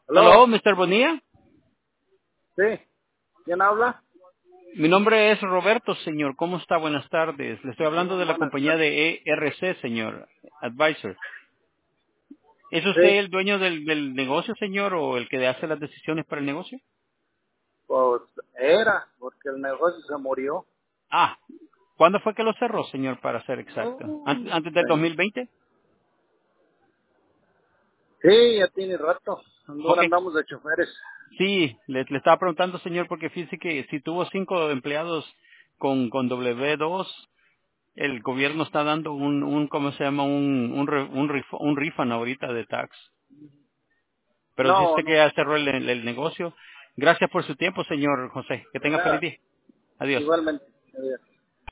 Hello, ¿Aló? Mr. Bonilla. Sí. ¿Quién habla? Mi nombre es Roberto, señor. ¿Cómo está? Buenas tardes. Le estoy hablando de la Buenas compañía tardes. de ERC, señor. Advisor. ¿Es usted Sí, el dueño del negocio, señor, o el que hace las decisiones para el negocio? pues era, porque el negocio se murió. Ah, ¿cuándo fue que lo cerró, señor, para ser exacto? ¿Antes del Sí. 2020? Sí, ya tiene rato. Ok. Ahora andamos de choferes. Sí, le estaba preguntando, señor, porque fíjese que si tuvo 5 empleados con W2, el gobierno está dando ¿cómo se llama? Un refund ahorita de tax. Pero No, dice que no. ya cerró el negocio. Gracias por su tiempo, señor José. Que tenga feliz Nada. día. Adiós. Igualmente. Adiós.